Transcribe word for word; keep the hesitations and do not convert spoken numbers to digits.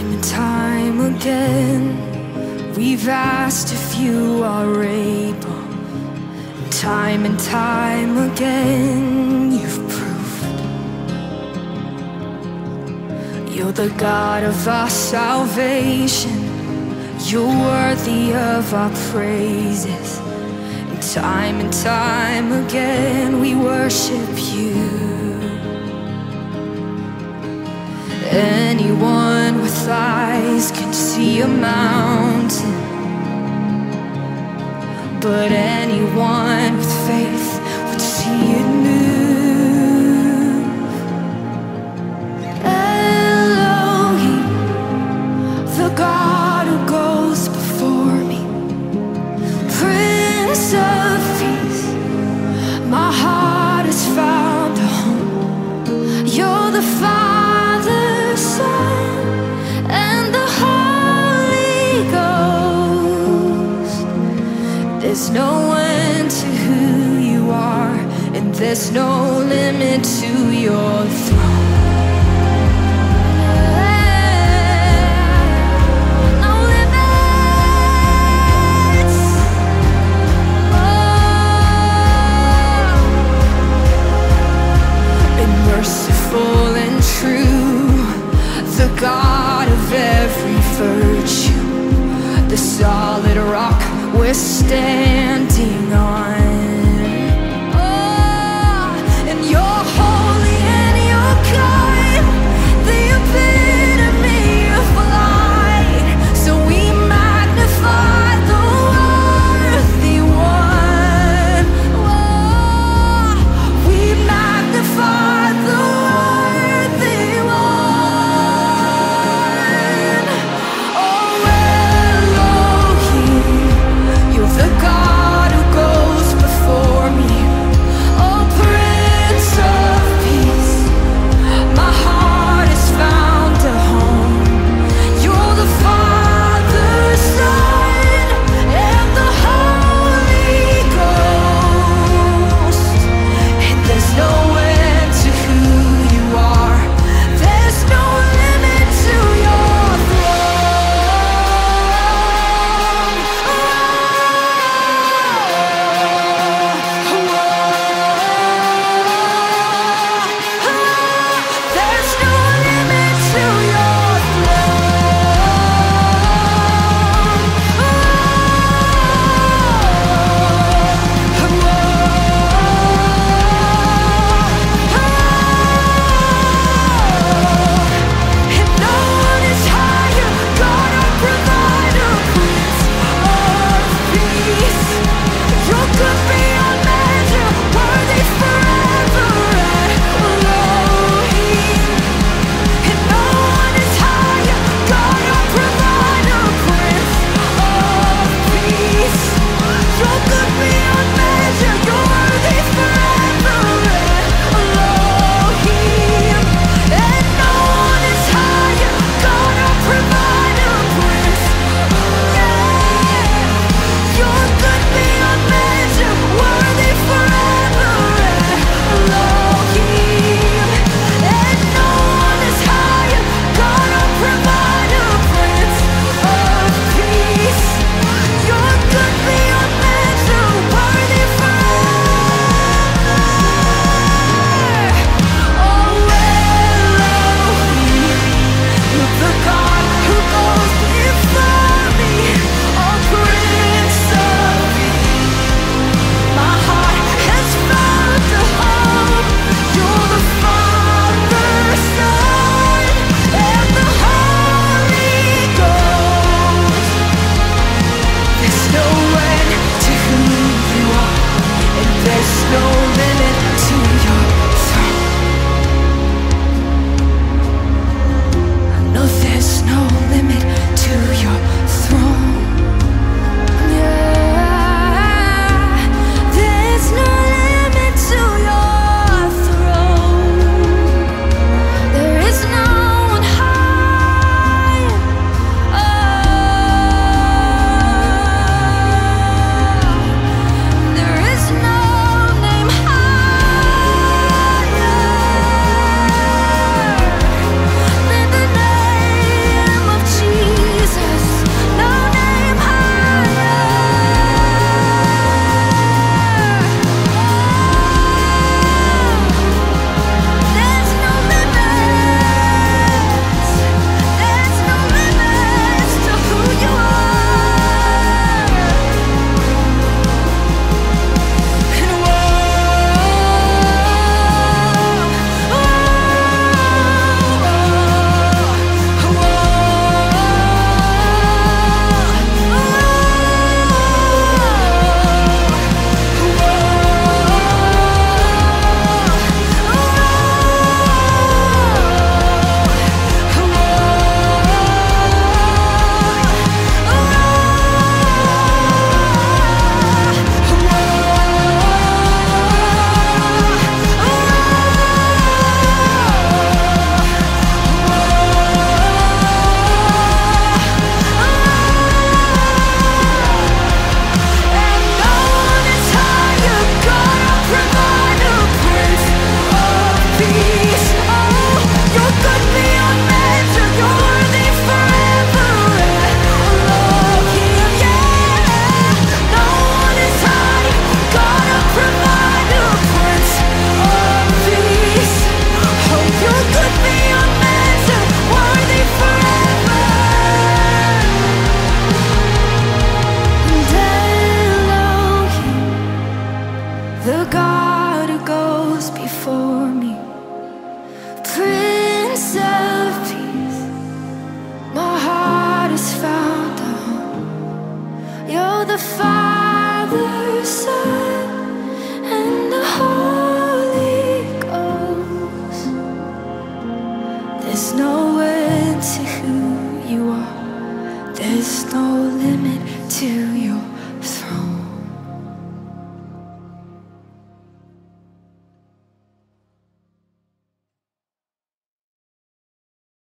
Time and time again, we've asked if you are able. Time and time again, you've proved you're the God of our salvation. You're worthy of our praises. And time and time again, we worship you. Anyone with eyes can see a mountain, but anyone with faith would see it move. Elohim, the God who goes before me, Prince of Peace, my heart has found a home. You're the Father, Son, and the Holy Ghost. There's no end to who you are, and there's no limit to your throne. No limits. Oh. And merciful and true, the God of every virtue, the solid rock we're standing on. Oh, and you're holy and you're kind, the epitome of light. So we magnify the worthy one. Oh, we magnify the worthy one. Oh, Elohim, you're the God who the fire.